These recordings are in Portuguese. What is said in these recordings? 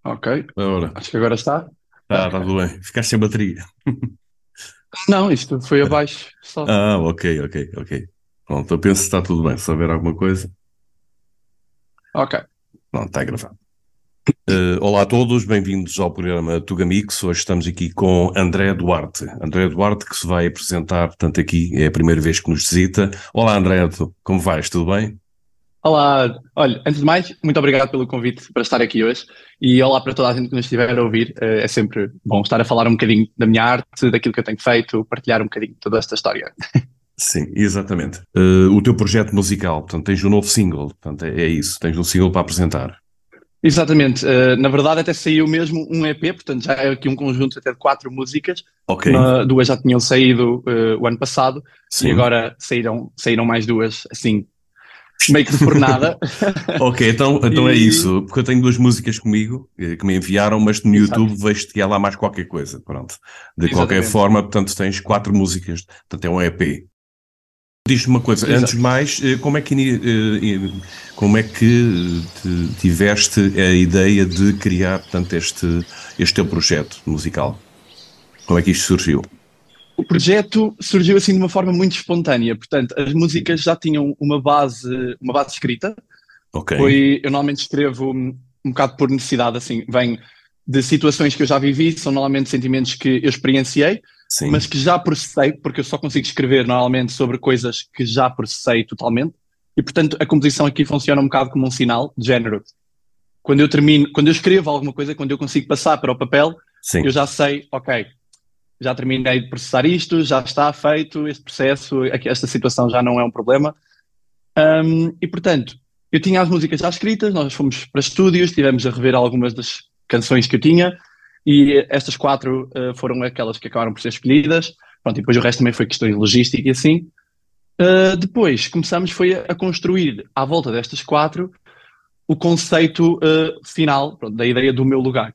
Ok, Ora, acho que agora está. tá Ok. tudo bem. Ficaste sem bateria. Não, isto foi abaixo só. Ok, ok, ok. Pronto, eu penso que está tudo bem. Se houver alguma coisa, Ok. pronto, está gravado. Olá a todos, bem-vindos ao programa Tugamix. Hoje estamos aqui com André Duarte. André Duarte que se vai apresentar, portanto, aqui é a primeira vez que nos visita. Olá André, como vais? Tudo bem? Olá, olha, antes de mais, muito obrigado pelo convite para estar aqui hoje e olá para toda a gente que nos estiver a ouvir. É sempre bom estar a falar um bocadinho da minha arte, daquilo que eu tenho feito, partilhar um bocadinho toda esta história. Sim, exatamente. O teu projeto musical, portanto, tens um novo single, portanto, é isso, tens um single para apresentar. Exatamente, na verdade até saiu mesmo um EP, portanto já é aqui um conjunto até de quatro músicas. Ok, Duas já tinham saído o ano passado e sim. agora saíram mais duas, assim, meio que de por nada. Ok, então é E isso, porque eu tenho duas músicas comigo que me enviaram, mas no exato, YouTube vejo que há lá mais qualquer coisa, pronto. De qualquer exatamente, forma, portanto, tens quatro músicas, portanto é um EP. Diz-me uma coisa, antes de exato. mais, como é que tiveste a ideia de criar, portanto, este teu projeto musical? Como é que isto surgiu? O projeto surgiu assim de uma forma muito espontânea, portanto, as músicas já tinham uma base escrita. Ok, Eu normalmente escrevo um bocado por necessidade, assim, vem de situações que eu já vivi, são normalmente sentimentos que eu experienciei, mas sim, que já processei, porque eu só consigo escrever normalmente sobre coisas que já processei totalmente. E portanto, a composição aqui funciona um bocado como um sinal de género. Quando eu escrevo alguma coisa, quando eu consigo passar para o papel, eu sim. já sei, ok, já terminei de processar isto, já está feito este processo, esta situação já não é um problema. E portanto, eu tinha as músicas já escritas, nós fomos para estúdios, estivemos a rever algumas das canções que eu tinha, e estas quatro foram aquelas que acabaram por ser escolhidas. Pronto, e depois o resto também foi questões de logística e assim. Depois começamos foi a construir à volta destas quatro o conceito final, pronto, da ideia do meu lugar.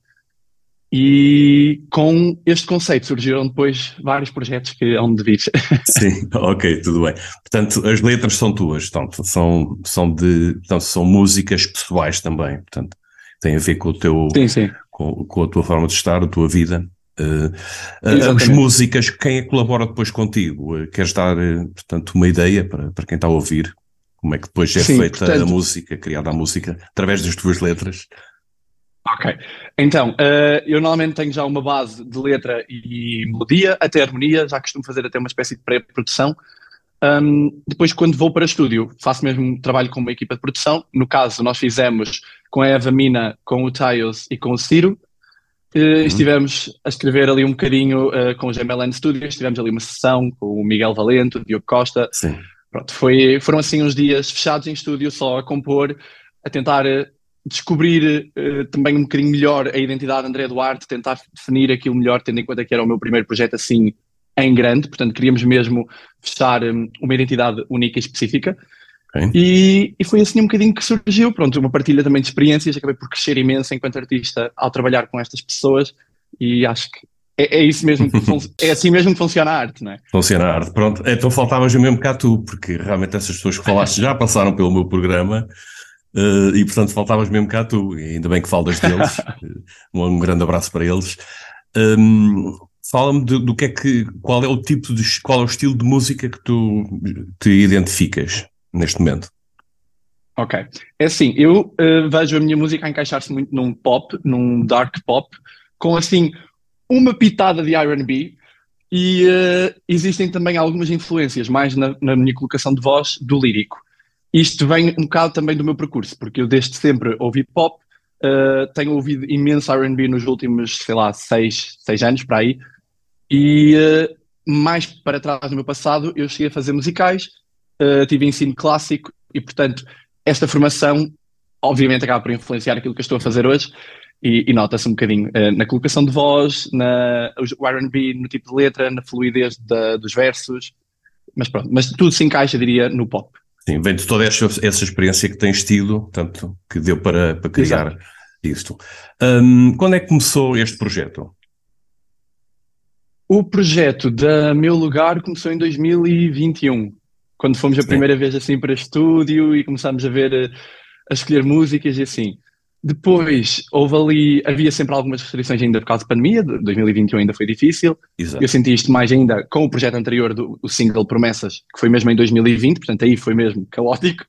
E com este conceito surgiram depois vários projetos que hão de vir. Sim, ok, tudo bem. Portanto, as letras são tuas, portanto, portanto, são músicas pessoais também, portanto, tem a ver com Sim, sim, com a tua forma de estar, a tua vida. As exatamente. músicas, quem é que colabora depois contigo? Queres dar, portanto, uma ideia para quem está a ouvir? Como é que depois é Sim, feita a portanto, música, criada a música, através das tuas letras? ok. Então, eu normalmente tenho já uma base de letra e melodia, até harmonia, já costumo fazer até uma espécie de pré-produção. Depois, quando vou para estúdio, faço mesmo um trabalho com uma equipa de produção. No caso, nós fizemos com a Eva Mina, com o Tiles e com o Ciro. Hum? Estivemos a escrever ali um bocadinho com os MLN Studios, tivemos ali uma sessão com o Miguel Valente, o Diogo Costa. Sim. Pronto, foram assim uns dias fechados em estúdio, só a compor, a tentar descobrir também um bocadinho melhor a identidade de André Duarte, tentar definir aquilo melhor, tendo em conta que era o meu primeiro projeto assim em grande, portanto queríamos mesmo fechar uma identidade única e específica. Ok. E foi assim um bocadinho que surgiu, pronto, uma partilha também de experiências, acabei por crescer imenso enquanto artista ao trabalhar com estas pessoas e acho que é isso mesmo é assim mesmo que funciona a arte, não é? Funciona a arte. Pronto, então faltavas mesmo cá tu, porque realmente essas pessoas que falaste já passaram pelo meu programa. E portanto faltavas mesmo cá tu, e ainda bem que falas deles. Um grande abraço para eles. Fala-me do que é qual é o tipo qual é o estilo de música que tu te identificas neste momento? Ok. É assim, eu vejo a minha música a encaixar-se muito num pop, num dark pop, com assim uma pitada de R&B e existem também algumas influências, mais na minha colocação de voz, do lírico. Isto vem um bocado também do meu percurso, porque eu desde sempre ouvi pop, tenho ouvido imenso R&B nos últimos, sei lá, seis anos para aí, e mais para trás no meu passado eu cheguei a fazer musicais, tive ensino clássico e, portanto, esta formação obviamente acaba por influenciar aquilo que eu estou a fazer hoje e nota-se um bocadinho na colocação de voz, o R&B, no tipo de letra, na fluidez dos versos, mas pronto, mas tudo se encaixa, diria, no pop. Sim, vem de toda essa experiência que tens tido, tanto que deu para Exato. criar isto. Quando é que começou este projeto? O projeto da Meu Lugar começou em 2021, quando fomos a Sim. primeira vez assim para estúdio e começámos a ver, a escolher músicas e assim. Depois, havia sempre algumas restrições ainda por causa da pandemia, 2021 ainda foi difícil. Eu Exato. senti isto mais ainda com o projeto anterior do single Promessas, que foi mesmo em 2020, portanto aí foi mesmo caótico.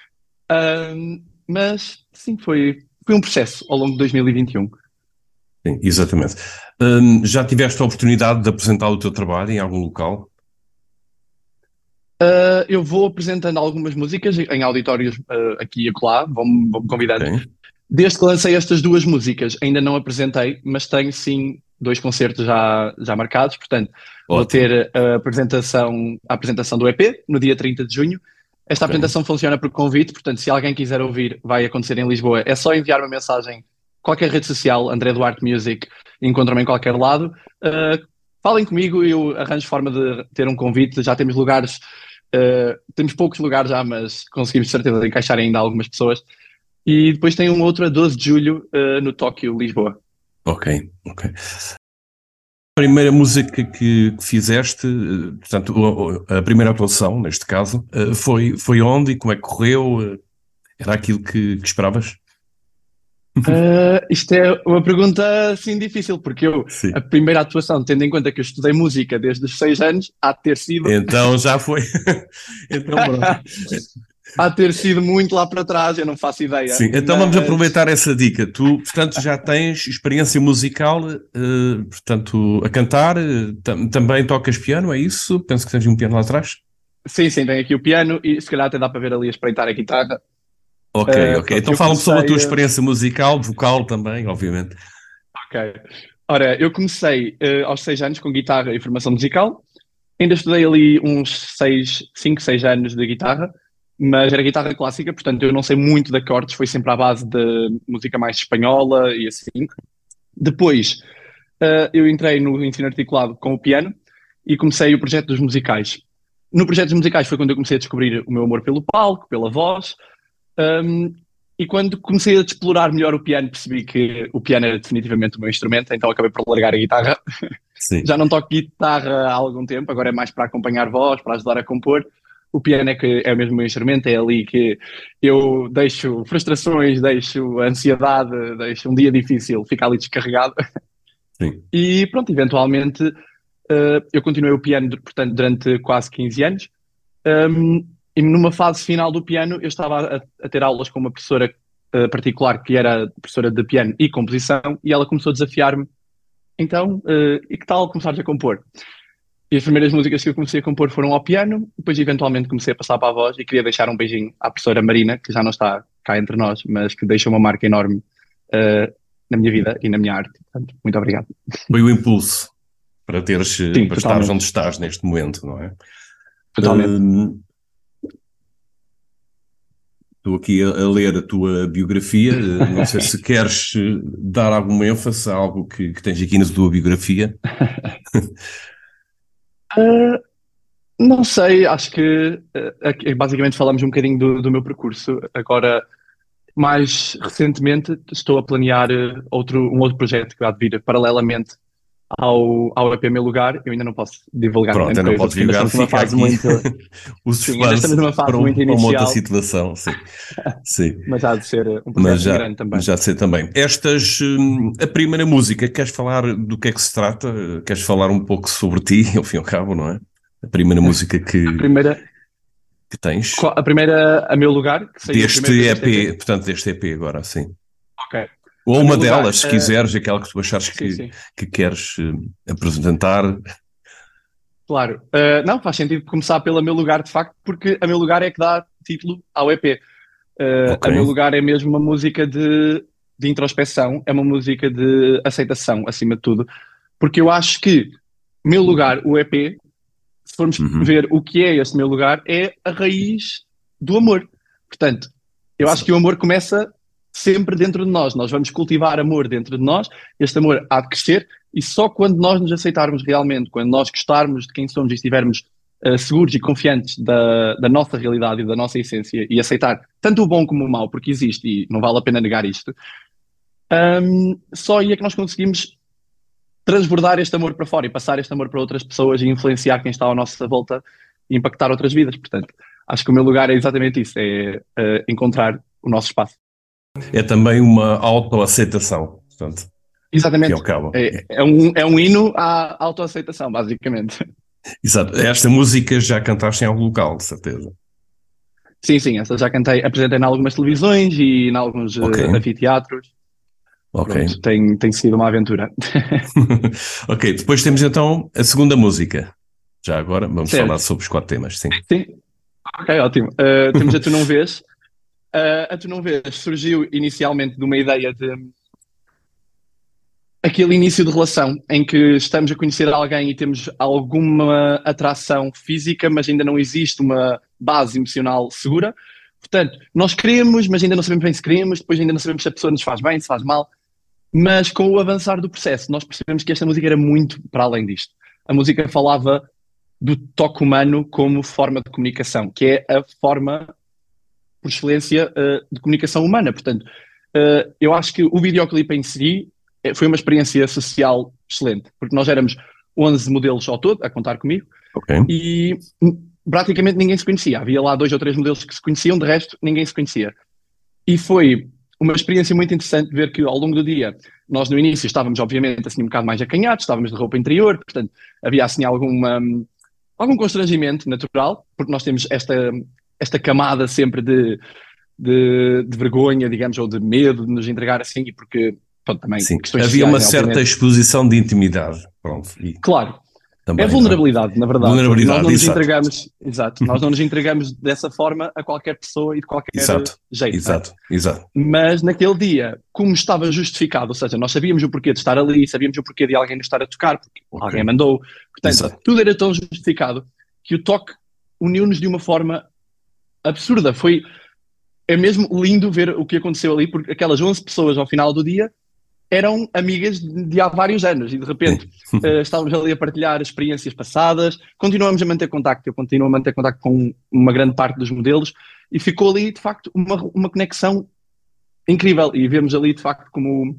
Mas sim, foi um processo ao longo de 2021. Sim, exatamente. Já tiveste a oportunidade de apresentar o teu trabalho em algum local? Eu vou apresentando algumas músicas em auditórios aqui e acolá, vão-me convidando. Ok, Desde que lancei estas duas músicas, ainda não apresentei, mas tenho sim dois concertos já marcados. Portanto, vou ótimo. ter a apresentação do EP no dia 30 de junho. Esta Ok, apresentação funciona por convite, portanto, se alguém quiser ouvir, vai acontecer em Lisboa. É só enviar uma mensagem, qualquer rede social, André Duarte Music, encontram-me em qualquer lado. Uh, Falem comigo, eu arranjo forma de ter um convite. Já temos lugares, temos poucos lugares já, mas conseguimos de certeza encaixar ainda algumas pessoas. E depois tem um outro a 12 de julho, no Tóquio, Lisboa. ok, ok. A primeira música que fizeste, portanto, a primeira atuação, neste caso, foi onde e como é que correu? Era aquilo que esperavas? Isto é uma pergunta assim difícil, porque a Sim. primeira atuação, tendo em conta que eu estudei música desde os 6 anos, Então já foi. Então pronto. há de ter sido muito lá para trás, eu não faço ideia. Sim, então vamos Mas aproveitar essa dica. Tu, portanto, já tens experiência musical, portanto, a cantar, também tocas piano, é isso? Penso que tens um piano lá atrás. sim, sim, tem aqui o piano e se calhar até dá para ver ali a espreitar a guitarra. Ok, ok. Pronto, Então eu fala-me sobre a tua comecei. experiência musical, vocal também, obviamente. Ok. Ora, eu comecei aos 6 anos com guitarra e formação musical. Ainda estudei ali uns 5, 6 anos de guitarra, mas era guitarra clássica, portanto eu não sei muito de acordes, foi sempre à base de música mais espanhola e assim. Depois, eu entrei no ensino articulado com o piano e comecei o projeto dos musicais. No projeto dos musicais foi quando eu comecei a descobrir o meu amor pelo palco, pela voz, um, e quando comecei a explorar melhor o piano, percebi que o piano era definitivamente o meu instrumento, então acabei por largar a guitarra. Sim. Já não toco guitarra há algum tempo, agora é mais para acompanhar voz, para ajudar a compor. O piano é que é mesmo o meu instrumento, é ali que eu deixo frustrações, deixo ansiedade, deixo um dia difícil, fica ali descarregado. Sim. E pronto, eventualmente eu continuei o piano, portanto, durante quase 15 anos. E numa fase final do piano, eu estava a ter aulas com uma professora particular, que era professora de piano e composição, e ela começou a desafiar-me. Então, e que tal começares a compor? E as primeiras músicas que eu comecei a compor foram ao piano, depois eventualmente comecei a passar para a voz e queria deixar um beijinho à professora Marina, que já não está cá entre nós, mas que deixou uma marca enorme uh, na minha vida e na minha arte. Portanto, muito obrigado. Foi o impulso Sim, para estares onde totalmente. estás neste momento, não é? Totalmente. Hum, Estou aqui a ler a tua biografia. Não sei se queres dar alguma ênfase a algo que tens aqui na tua biografia. Uh, não sei, acho que aqui, basicamente falamos um bocadinho do meu percurso. Agora, mais recentemente, estou a planear um outro projeto que vai vir paralelamente ao EP Meu Lugar. Eu ainda não posso divulgar Pronto, grande eu não coisa, podes porque ainda divulgar, estamos numa fica fase aqui muito. o Sim, ainda estamos suspense numa para, fase muito para uma outra inicial, situação, sim. Sim. mas há de ser um Mas projeto em grande também. já sei também. A primeira música, queres falar do que é que se trata? Queres falar um pouco sobre ti, ao fim e ao cabo, não é? A primeira música A primeira, que tens a Meu Lugar, que saiu deste primeiro deste EP. EP, portanto, deste EP agora, sim. Ok. Ou A Meu uma Lugar, delas, se quiseres, aquela que tu achares sim, sim. que queres apresentar. Claro. Não, faz sentido começar pela Meu Lugar, de facto, porque a Meu Lugar é que dá título ao EP. Ok. A Meu Lugar é mesmo uma música de introspeção, é uma música de aceitação, acima de tudo, porque eu acho que Meu Lugar, o EP, se formos Uhum. ver o que é esse Meu Lugar, é a raiz do amor. Portanto, eu acho que Exato. o amor começa sempre dentro de nós. Nós vamos cultivar amor dentro de nós, este amor há de crescer, e só quando nós nos aceitarmos realmente, quando nós gostarmos de quem somos e estivermos seguros e confiantes da nossa realidade e da nossa essência e aceitar tanto o bom como o mau, porque existe e não vale a pena negar isto, só aí é que nós conseguimos transbordar este amor para fora e passar este amor para outras pessoas e influenciar quem está à nossa volta e impactar outras vidas. Portanto, acho que o meu lugar é exatamente isso, é encontrar o nosso espaço. É também uma autoaceitação, portanto, que é Exatamente. o cabo. É um hino à autoaceitação, basicamente. Exato. Esta música já cantaste em algum local, de certeza. Sim, sim, essa já cantei, apresentei em algumas televisões e em alguns Ok, anfiteatros. ok. Pronto, tem sido uma aventura. Ok, depois temos então a segunda música. Já agora vamos falar Certo. sobre os 4 temas, sim. Sim. Ok, ótimo. Temos a Tu Não Vês. A Tu Não Vês surgiu inicialmente de uma ideia de aquele início de relação em que estamos a conhecer alguém e temos alguma atração física, mas ainda não existe uma base emocional segura. Portanto, nós queremos, mas ainda não sabemos bem se queremos, depois ainda não sabemos se a pessoa nos faz bem, se faz mal. Mas com o avançar do processo, nós percebemos que esta música era muito para além disto. A música falava do toque humano como forma de comunicação, que é a forma, por excelência, de comunicação humana. Portanto, eu acho que o videoclipe em si foi uma experiência social excelente, porque nós éramos 11 modelos ao todo, a contar comigo, Ok, e praticamente ninguém se conhecia. Havia lá 2 ou 3 modelos que se conheciam, de resto, ninguém se conhecia. E foi uma experiência muito interessante ver que ao longo do dia, nós no início estávamos obviamente assim um bocado mais acanhados, estávamos de roupa interior, portanto havia assim algum constrangimento natural, porque nós temos esta camada sempre de vergonha, digamos, ou de medo de nos entregar assim, e porque, pronto, também sim. questões Havia sociais, uma né, certa obviamente. exposição de intimidade, pronto, e Claro, é também, não é? vulnerabilidade, na verdade, porque nós Vulnerabilidade, não nos exato. entregamos, exato, nós não nos entregamos dessa forma a qualquer pessoa e de qualquer Exato, jeito, não é? exato, exato. Mas naquele dia, como estava justificado, ou seja, nós sabíamos o porquê de estar ali, sabíamos o porquê de alguém nos estar a tocar, porque Ok, alguém mandou, portanto, exato. tudo era tão justificado que o toque uniu-nos de uma forma absurda. É mesmo lindo ver o que aconteceu ali, porque aquelas 11 pessoas ao final do dia eram amigas de há vários anos e de repente Sim. estávamos ali a partilhar experiências passadas, continuamos a manter contacto, eu continuo a manter contacto com uma grande parte dos modelos e ficou ali de facto uma conexão incrível e vemos ali de facto como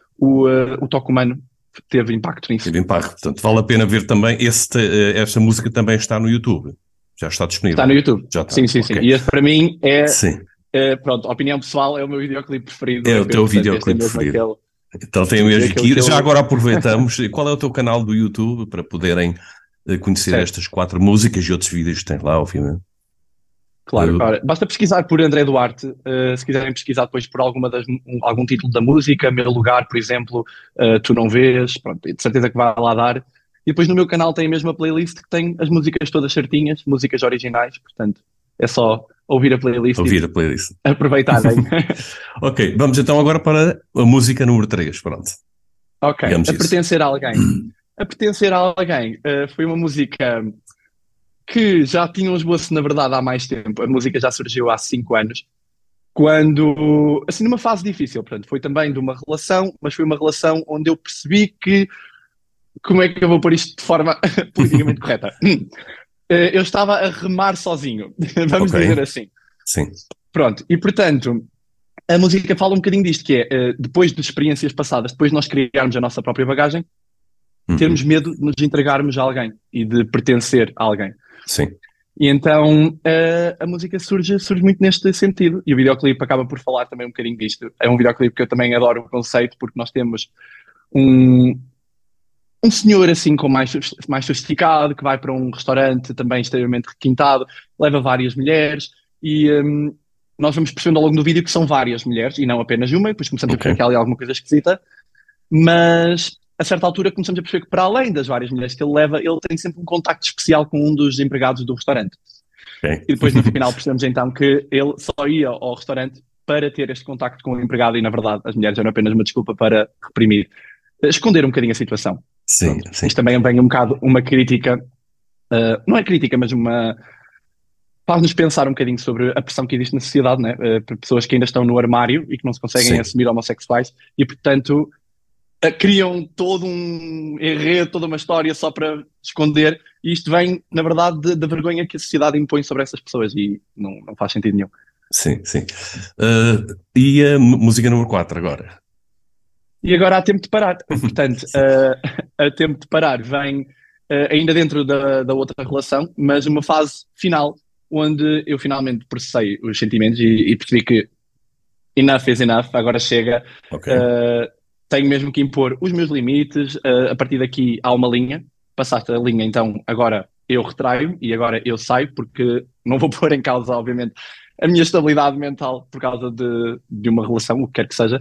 o toque humano teve impacto nisso. Teve impacto. Portanto, vale a pena ver também. Esta música também está no YouTube. Já está Está no disponível. YouTube. Já Sim, está. sim, sim. Ok. E este para mim Sim. pronto, a opinião pessoal, é o meu videoclipe preferido do É o EP, teu portanto este é videoclipe mesmo preferido. aquele, Então tem sim, é mesmo aquele aqui. que Já eu, agora aproveitamos. Qual é o teu canal do YouTube para poderem conhecer certo. estas 4 músicas e outros vídeos que tens lá, obviamente? Claro, Uh, ora, basta pesquisar por André Duarte, se quiserem pesquisar depois por algum título da música, Meu Lugar, por exemplo, Tu Não Vês, pronto, de certeza que vai lá dar. E depois no meu canal tem a mesma playlist que tem as músicas todas certinhas, músicas originais, portanto é só ouvir a playlist e Ouvir a playlist. aproveitarem. Ok, vamos então agora para a música número 3. Pronto, Ok, digamos a isso. pertencer a alguém. A pertencer a alguém foi uma música que já tinha esboço, na verdade, há mais tempo. A música já surgiu há 5 anos. Quando, assim, numa fase difícil, portanto, foi também de uma relação, mas foi uma relação onde eu percebi que, como é que eu vou pôr isto de forma politicamente correta? Eu estava a remar sozinho, vamos Ok, dizer assim. sim. Pronto, e portanto, a música fala um bocadinho disto, que é, depois de experiências passadas, depois de nós criarmos a nossa própria bagagem, termos Uhum. medo de nos entregarmos a alguém e de pertencer a alguém. Sim, E então a música surge muito neste sentido. E o videoclipe acaba por falar também um bocadinho disto. É um videoclipe que eu também adoro o conceito, porque nós temos um, um senhor assim com mais sofisticado, que vai para um restaurante também extremamente requintado, leva várias mulheres e nós vamos percebendo ao longo do vídeo que são várias mulheres e não apenas uma, e depois começamos a ok. perceber que há ali alguma coisa esquisita, mas a certa altura começamos a perceber que para além das várias mulheres que ele leva, ele tem sempre um contacto especial com um dos empregados do restaurante. Ok. E depois no final percebemos então que ele só ia ao restaurante para ter este contacto com o empregado e na verdade as mulheres eram apenas uma desculpa para reprimir, esconder um bocadinho a situação. Sim, Pronto. sim. Isto também vem um bocado uma crítica, não é crítica, mas faz-nos pensar um bocadinho sobre a pressão que existe na sociedade, né? Por pessoas que ainda estão no armário e que não se conseguem Sim, assumir homossexuais e portanto criam todo um enredo, toda uma história só para esconder, e isto vem, na verdade, da vergonha que a sociedade impõe sobre essas pessoas e não faz sentido nenhum. sim, sim. E a música número 4 agora? E agora há tempo de parar. Portanto, a tempo de parar vem ainda dentro da outra relação, mas uma fase final onde eu finalmente processei os sentimentos e percebi que enough is enough, agora chega. Ok. Tenho mesmo que impor os meus limites. A partir daqui há uma linha. Passaste a linha, então agora eu retraio e agora eu saio, porque não vou pôr em causa, obviamente, a minha estabilidade mental por causa de uma relação, o que quer que seja.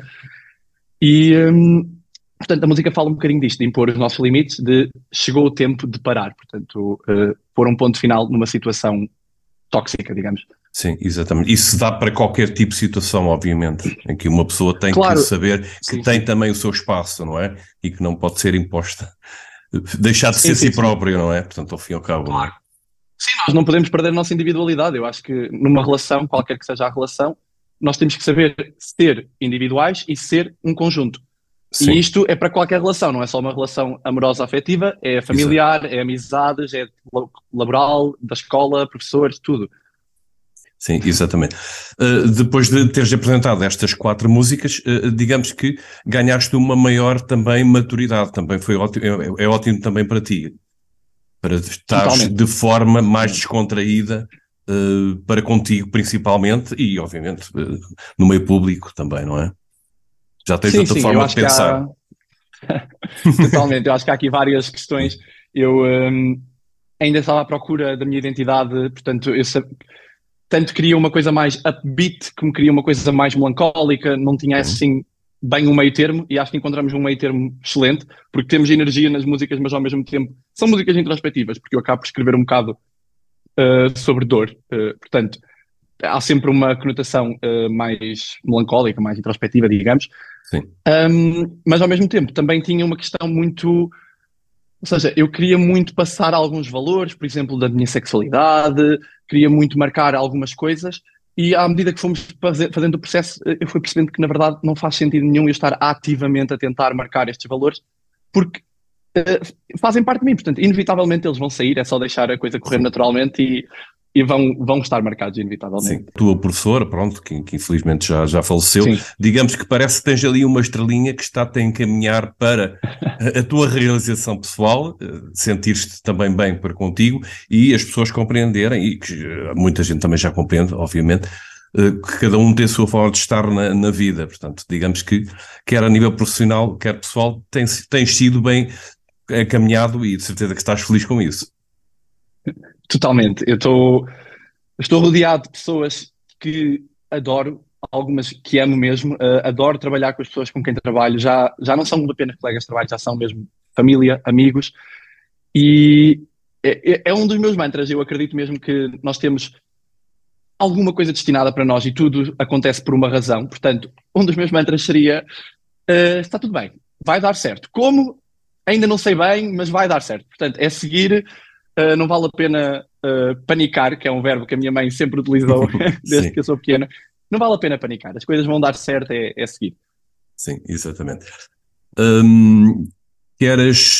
E, portanto, a música fala um bocadinho disto, de impor os nossos limites, de chegou o tempo de parar. Portanto, pôr um ponto final numa situação tóxica, digamos. Sim, exatamente. Isso dá para qualquer tipo de situação, obviamente, em que uma pessoa tem que Claro, saber que sim, tem sim. também o seu espaço, não é? E que não pode ser imposta. Deixar de ser Sim, sim, si sim. próprio, não é? Portanto, ao fim e ao cabo, não é? Sim, nós não podemos perder a nossa individualidade. Eu acho que numa relação, qualquer que seja a relação, nós temos que saber ser individuais e ser um conjunto. E Sim, isto é para qualquer relação, não é só uma relação amorosa afetiva, é exato. familiar, é amizades, é laboral, da escola, professores, tudo. Sim, exatamente. Depois de teres apresentado estas 4 músicas, digamos que ganhaste uma maior também maturidade, também foi ótimo, é ótimo também para ti, para estares Totalmente. de forma mais Totalmente. descontraída, para contigo principalmente e, obviamente, no meio público também, não é? Já tens Sim, outra sim, eu forma de acho que pensar. há. Totalmente, eu acho que há aqui várias questões. Eu ainda estava à procura da minha identidade, portanto, tanto queria uma coisa mais upbeat, como queria uma coisa mais melancólica, não tinha Sim, assim bem um meio termo, e acho que encontramos um meio termo excelente, porque temos energia nas músicas, mas ao mesmo tempo são músicas introspectivas, porque eu acabo por escrever um bocado sobre dor. Portanto, há sempre uma conotação mais melancólica, mais introspectiva, digamos. sim, Mas ao mesmo tempo também tinha uma questão muito. Ou seja, eu queria muito passar alguns valores, por exemplo, da minha sexualidade, queria muito marcar algumas coisas, e à medida que fomos fazendo o processo, eu fui percebendo que na verdade não faz sentido nenhum eu estar ativamente a tentar marcar estes valores, porque eh, fazem parte de mim, portanto, inevitavelmente eles vão sair, é só deixar a coisa correr sim. naturalmente e vão estar marcados, Sim, inevitavelmente. a tua professora, pronto, que infelizmente já faleceu, Sim, digamos que parece que tens ali uma estrelinha que está-te a encaminhar para a tua realização pessoal, sentir-te também bem para contigo e as pessoas compreenderem, e que muita gente também já compreende, obviamente, que cada um tem a sua forma de estar na vida. Portanto, digamos que, quer a nível profissional, quer pessoal, tens sido bem caminhado e de certeza que estás feliz com isso. totalmente. Estou rodeado de pessoas que adoro, algumas que amo mesmo. Adoro trabalhar com as pessoas com quem trabalho. Já não são apenas colegas de trabalho, já são mesmo família, amigos. E é um dos meus mantras. Eu acredito mesmo que nós temos alguma coisa destinada para nós e tudo acontece por uma razão. Portanto, um dos meus mantras seria: está tudo bem, vai dar certo. Como? Ainda não sei bem, mas vai dar certo. Portanto, é seguir. Não vale a pena panicar, que é um verbo que a minha mãe sempre utilizou desde Sim, que eu sou pequena. Não vale a pena panicar, as coisas vão dar certo, é seguir. sim, exatamente. Hum, queres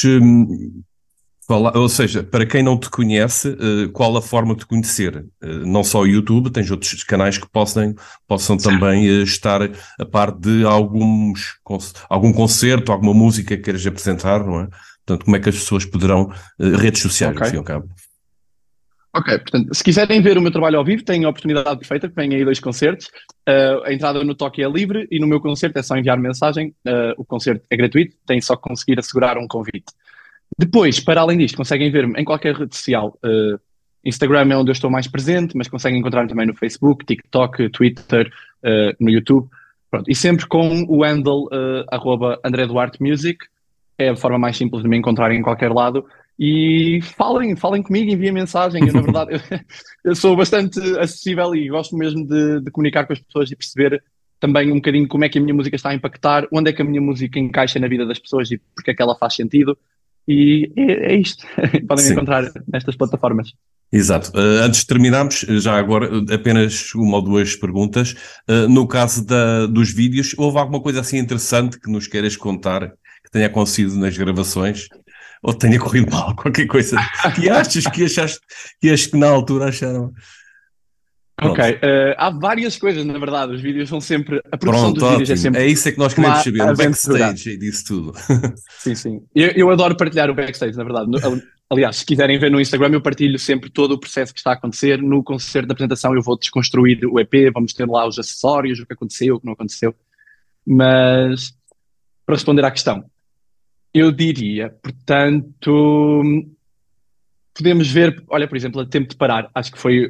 falar, ou seja, para quem não te conhece, qual a forma de te conhecer? Não só o YouTube, tens outros canais que possam também estar a par de algum concerto, alguma música que queiras apresentar, não é? Portanto, como é que as pessoas poderão, redes sociais, ao Ok. fim e ao cabo? Ok, portanto, se quiserem ver o meu trabalho ao vivo, têm a oportunidade perfeita, que vêm aí dois concertos. A entrada no Toque é livre e no meu concerto é só enviar mensagem. O concerto é gratuito, têm só que conseguir assegurar um convite. Depois, para além disto, conseguem ver-me em qualquer rede social. Instagram é onde eu estou mais presente, mas conseguem encontrar-me também no Facebook, TikTok, Twitter, no YouTube. Pronto. E sempre com o handle @André Duarte Music. É a forma mais simples de me encontrar em qualquer lado. E falem comigo, enviem mensagem. Eu, na verdade, eu sou bastante acessível e gosto mesmo de comunicar com as pessoas e perceber também um bocadinho como é que a minha música está a impactar, onde é que a minha música encaixa na vida das pessoas e porque é que ela faz sentido. E é isto. Podem me Sim. encontrar nestas plataformas. Exato. Antes de terminarmos, já agora apenas uma ou duas perguntas. No caso dos vídeos, houve alguma coisa assim interessante que nos queiras contar, que tenha acontecido nas gravações? Ou tenha corrido mal, qualquer coisa que achaste que na altura acharam. Ok, Pronto, há várias coisas, na verdade. Os vídeos são sempre. A produção pronto, dos vídeos é ótimo. sempre É isso é que nós queremos uma saber, o aventura. backstage disso tudo. Sim, sim. Eu adoro partilhar o backstage, na verdade. Aliás, se quiserem ver no Instagram, eu partilho sempre todo o processo que está a acontecer. No concerto de apresentação, eu vou desconstruir o EP, vamos ter lá os acessórios, o que aconteceu, o que não aconteceu. Mas, para responder à questão, eu diria, portanto, podemos ver, olha, por exemplo, a Tempo de Parar, acho que foi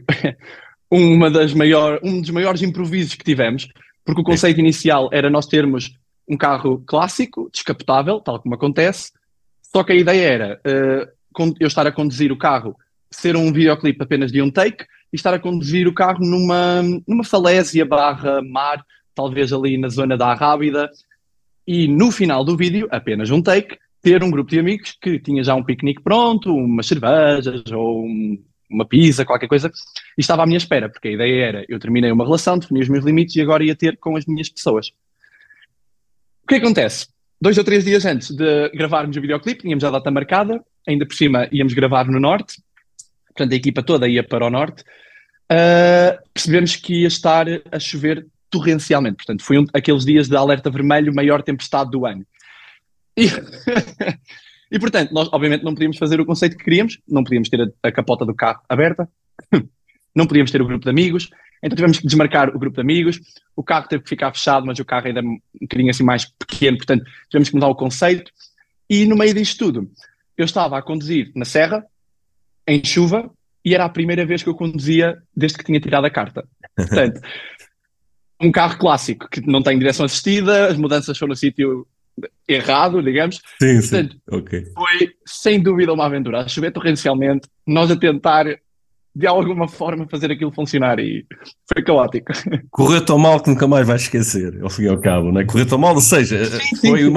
um dos maiores improvisos que tivemos, porque o Sim. conceito inicial era nós termos um carro clássico, descapotável, tal como acontece, só que a ideia era eu estar a conduzir o carro, ser um videoclipe apenas de um take, e estar a conduzir o carro numa falésia barra mar, talvez ali na zona da Arrábida, e no final do vídeo, apenas um take, ter um grupo de amigos que tinha já um piquenique pronto, umas cervejas ou uma pizza, qualquer coisa, e estava à minha espera, porque a ideia era, eu terminei uma relação, defini os meus limites e agora ia ter com as minhas pessoas. O que acontece? 2 ou 3 dias antes de gravarmos o videoclipe, tínhamos a data marcada, ainda por cima íamos gravar no norte, portanto a equipa toda ia para o norte, percebemos que ia estar a chover torrencialmente, portanto foi aqueles dias de alerta vermelho, maior tempestade do ano. E, e portanto, nós obviamente não podíamos fazer o conceito que queríamos, não podíamos ter a capota do carro aberta, não podíamos ter o grupo de amigos, então tivemos que desmarcar o grupo de amigos, o carro teve que ficar fechado, mas o carro ainda é um bocadinho assim mais pequeno, portanto tivemos que mudar o conceito, e no meio disto tudo, eu estava a conduzir na serra, em chuva, e era a primeira vez que eu conduzia desde que tinha tirado a carta. Portanto, um carro clássico que não tem direção assistida, as mudanças foram no sítio errado, digamos. Sim, sim, Portanto, ok. foi sem dúvida uma aventura. A chover torrencialmente, nós a tentar de alguma forma fazer aquilo funcionar e foi caótico. Correu tão mal que nunca mais vais esquecer, ao fim e ao cabo, não é? Correu tão mal, ou seja, Sim, sim, foi sim.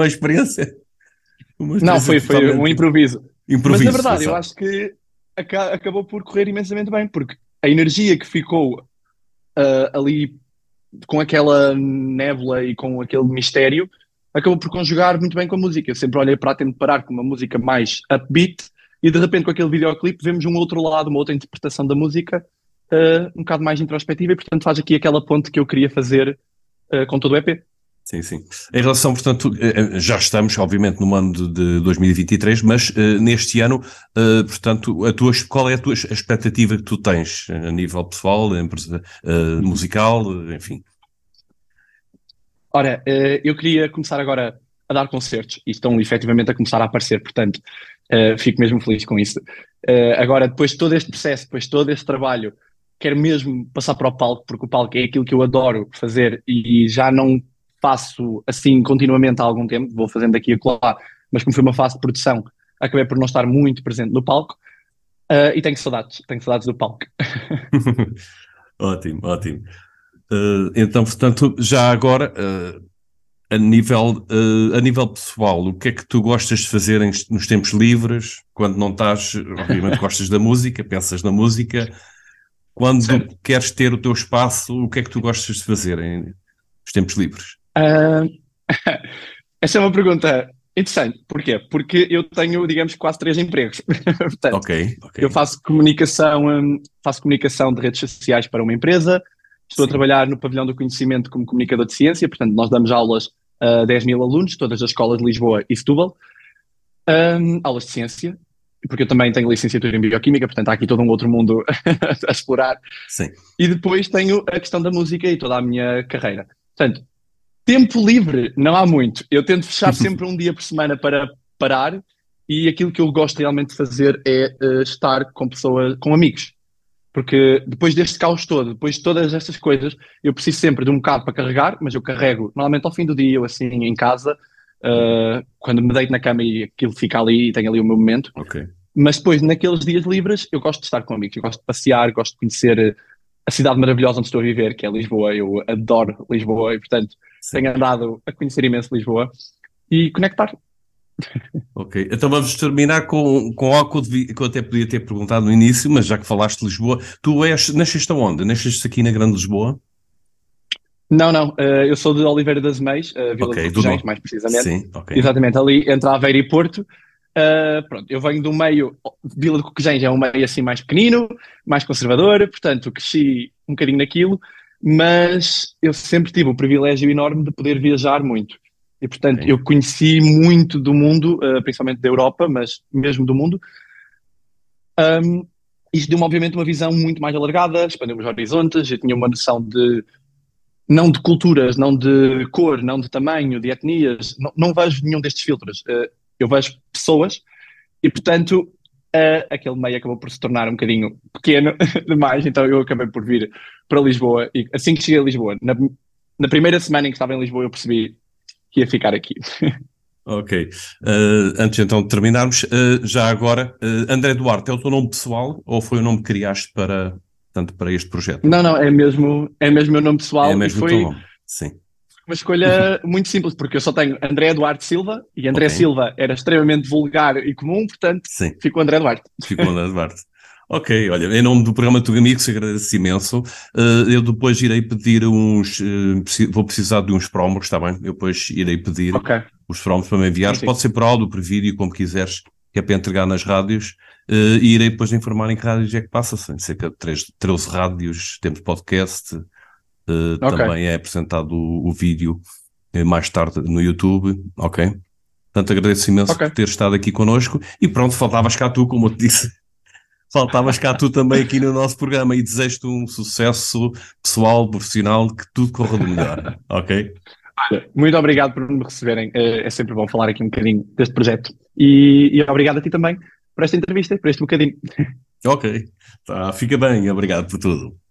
uma Não, experiência foi um totalmente improviso. Mas na improviso, verdade, eu exato. acho que acabou por correr imensamente bem, porque a energia que ficou ali com aquela nébula e com aquele mistério acabou por conjugar muito bem com a música. Eu sempre olhei para a Tempo de Parar com uma música mais upbeat e de repente com aquele videoclipe vemos um outro lado, uma outra interpretação da música um bocado mais introspectiva e portanto faz aqui aquela ponte que eu queria fazer com todo o EP. Sim, sim. Em relação, portanto, já estamos, obviamente, no ano de 2023, mas neste ano, portanto, qual é a tua expectativa que tu tens a nível pessoal, Uhum. musical, enfim? Ora, eu queria começar agora a dar concertos e estão efetivamente a começar a aparecer, portanto, fico mesmo feliz com isso. Agora, depois de todo este processo, depois de todo este trabalho, quero mesmo passar para o palco, porque o palco é aquilo que eu adoro fazer e já não faço assim continuamente há algum tempo, vou fazendo aqui e acolá, mas como foi uma fase de produção, acabei por não estar muito presente no palco, e tenho saudades do palco. Ótimo, ótimo. Então, portanto, já agora, a nível pessoal, o que é que tu gostas de fazer nos tempos livres? Quando não estás, obviamente gostas da música, pensas na música. Quando Certo. queres ter o teu espaço, o que é que tu gostas de fazer nos tempos livres? Ah, essa é uma pergunta interessante. Porquê? Porque eu tenho, digamos, quase 3 empregos. Portanto, Ok, ok. eu faço comunicação de redes sociais para uma empresa, estou a Sim. trabalhar no pavilhão do conhecimento como comunicador de ciência, portanto, nós damos aulas a 10 mil alunos, todas as escolas de Lisboa e Setúbal, aulas de ciência, porque eu também tenho licenciatura em bioquímica, portanto, há aqui todo um outro mundo a explorar. Sim. E depois tenho a questão da música e toda a minha carreira. Portanto, tempo livre, não há muito. Eu tento fechar sempre um dia por semana para parar e aquilo que eu gosto realmente de fazer é estar com pessoas, com amigos. Porque depois deste caos todo, depois de todas estas coisas, eu preciso sempre de um bocado para carregar, mas eu carrego normalmente ao fim do dia, ou assim, em casa, quando me deito na cama e aquilo fica ali e tenho ali o meu momento. Ok. Mas depois, naqueles dias livres, eu gosto de estar com amigos, eu gosto de passear, gosto de conhecer a cidade maravilhosa onde estou a viver, que é Lisboa. Eu adoro Lisboa e, portanto, Sim. tenho andado a conhecer imenso Lisboa e conectar. Ok. Então vamos terminar com algo que eu até podia ter perguntado no início, mas já que falaste de Lisboa, nasceste aonde? Nasceste aqui na Grande Lisboa? Não, não, eu sou de Oliveira das Meias, Vila Ok, de do Recojães, Norte. mais precisamente. Sim, ok. Exatamente, ali entre Aveiro e Porto. Pronto, eu venho de um meio, Vila de Cocujém já é um meio assim mais pequenino, mais conservador, portanto cresci um bocadinho naquilo, mas eu sempre tive o privilégio enorme de poder viajar muito. E portanto Ok. eu conheci muito do mundo, principalmente da Europa, mas mesmo do mundo. Isto deu-me obviamente uma visão muito mais alargada, expandeu os horizontes, eu tinha uma noção de, não de culturas, não de cor, não de tamanho, de etnias, não vejo nenhum destes filtros. Eu vejo pessoas e, portanto, aquele meio acabou por se tornar um bocadinho pequeno demais, então eu acabei por vir para Lisboa e assim que cheguei a Lisboa, na primeira semana em que estava em Lisboa, eu percebi que ia ficar aqui. Ok. Antes então de terminarmos, já agora, André Duarte é o teu nome pessoal ou foi o nome que criaste tanto para este projeto? Não, não, é mesmo o meu nome É pessoal e mesmo o teu foi nome? Sim. uma escolha muito simples, porque eu só tenho André Duarte Silva e Ok. André Silva era extremamente vulgar e comum, portanto Sim. ficou André Duarte. Ficou André Duarte. Ok, olha, em nome do programa Tuga Amigos, agradeço imenso. Eu depois irei pedir vou precisar de uns promos, está bem? Eu depois irei pedir Ok, os promos para me sim, enviares. sim. Pode ser por áudio, por vídeo, como quiseres, que é para entregar nas rádios. E irei depois informar em que rádios é que passa. Em cerca de 13 rádios, temos podcast. Ok, Também é apresentado o vídeo mais tarde no YouTube, ok? Portanto, agradeço imenso por ok. ter estado aqui connosco. E pronto, faltavas cá tu, como eu te disse. Faltavas cá tu também aqui no nosso programa e desejo-te um sucesso pessoal, profissional, que tudo corra do melhor, ok? Muito obrigado por me receberem. É sempre bom falar aqui um bocadinho deste projeto. E obrigado a ti também por esta entrevista, por este bocadinho. Ok, tá, fica bem, obrigado por tudo.